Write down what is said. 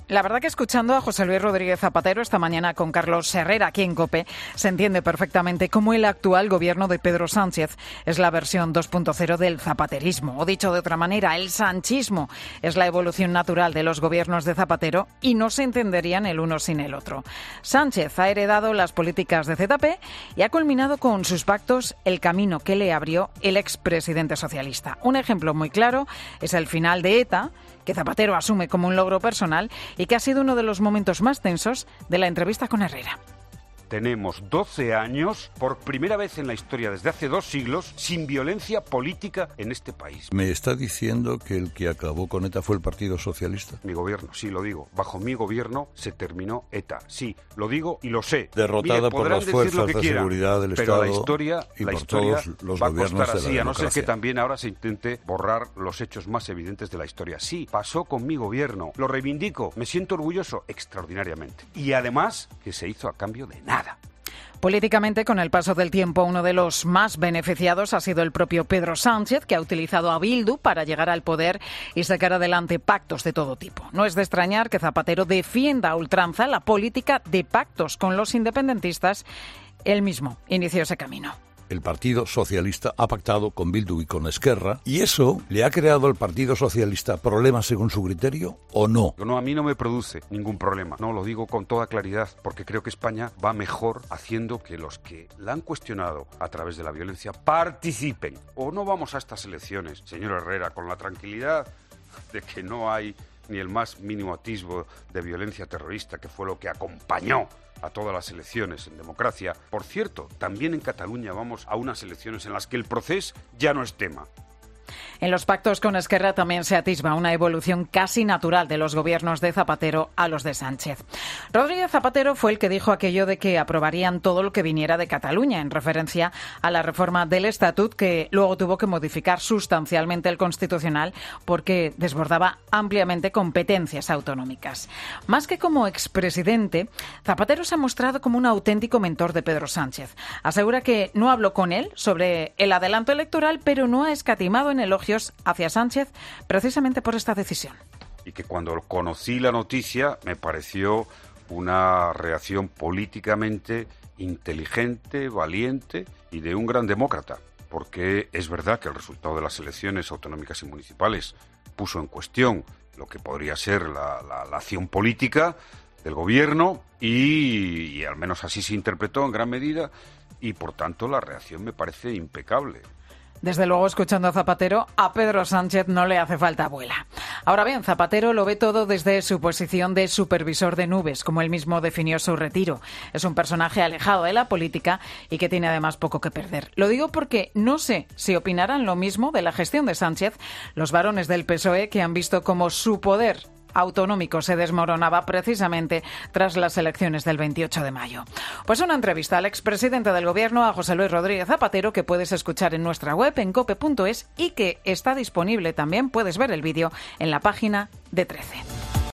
La verdad que escuchando a José Luis Rodríguez Zapatero esta mañana con Carlos Herrera aquí en COPE, se entiende perfectamente cómo el actual gobierno de Pedro Sánchez es la versión 2.0 del zapaterismo. O dicho de otra manera, el sanchismo es la evolución natural de los gobiernos de Zapatero y no se entenderían el uno sin el otro. Sánchez ha heredado las políticas de ZP y ha culminado con sus pactos el camino que le abrió el expresidente socialista. Un ejemplo muy claro es el final de ETA, que Zapatero asume como un logro personal y que ha sido uno de los momentos más tensos de la entrevista con Herrera. Tenemos 12 años, por primera vez en la historia desde hace 2 siglos, sin violencia política en este país. ¿Me está diciendo que el que acabó con ETA fue el Partido Socialista? Mi gobierno, sí, lo digo. Bajo mi gobierno se terminó ETA. Sí, lo digo y lo sé. Derrotada por las fuerzas de seguridad del Estado, pero la historia todos los va a gobiernos costar de la así, a no ser democracia. que también ahora se intente borrar los hechos más evidentes de la historia. Sí, pasó con mi gobierno. Lo reivindico. Me siento orgulloso extraordinariamente. Y además que se hizo a cambio de nada. Políticamente, con el paso del tiempo, uno de los más beneficiados ha sido el propio Pedro Sánchez, que ha utilizado a Bildu para llegar al poder y sacar adelante pactos de todo tipo. No es de extrañar que Zapatero defienda a ultranza la política de pactos con los independentistas. Él mismo inició ese camino. El Partido Socialista ha pactado con Bildu y con Esquerra, y eso le ha creado al Partido Socialista problemas según su criterio, ¿o no? No, a mí no me produce ningún problema. No, lo digo con toda claridad, porque creo que España va mejor haciendo que los que la han cuestionado a través de la violencia participen. O no vamos a estas elecciones, señor Herrera, con la tranquilidad de que no hay ni el más mínimo atisbo de violencia terrorista, que fue lo que acompañó a todas las elecciones en democracia. Por cierto, también en Cataluña vamos a unas elecciones en las que el procés ya no es tema. En los pactos con Esquerra también se atisba una evolución casi natural de los gobiernos de Zapatero a los de Sánchez. Rodríguez Zapatero fue el que dijo aquello de que aprobarían todo lo que viniera de Cataluña, en referencia a la reforma del Estatut, que luego tuvo que modificar sustancialmente el Constitucional porque desbordaba ampliamente competencias autonómicas. Más que como expresidente, Zapatero se ha mostrado como un auténtico mentor de Pedro Sánchez. Asegura que no habló con él sobre el adelanto electoral, pero no ha escatimado en elogios hacia Sánchez precisamente por esta decisión. Y que cuando conocí la noticia me pareció una reacción políticamente inteligente, valiente y de un gran demócrata, porque es verdad que el resultado de las elecciones autonómicas y municipales puso en cuestión lo que podría ser la acción política del gobierno y al menos así se interpretó en gran medida, y por tanto la reacción me parece impecable. Desde luego, escuchando a Zapatero, a Pedro Sánchez no le hace falta abuela. Ahora bien, Zapatero lo ve todo desde su posición de supervisor de nubes, como él mismo definió su retiro. Es un personaje alejado de la política y que tiene además poco que perder. Lo digo porque no sé si opinarán lo mismo de la gestión de Sánchez los varones del PSOE, que han visto cómo su poder autonómico se desmoronaba precisamente tras las elecciones del 28 de mayo. Pues una entrevista al expresidente del Gobierno, a José Luis Rodríguez Zapatero, que puedes escuchar en nuestra web en cope.es y que está disponible también, puedes ver el vídeo en la página de 13.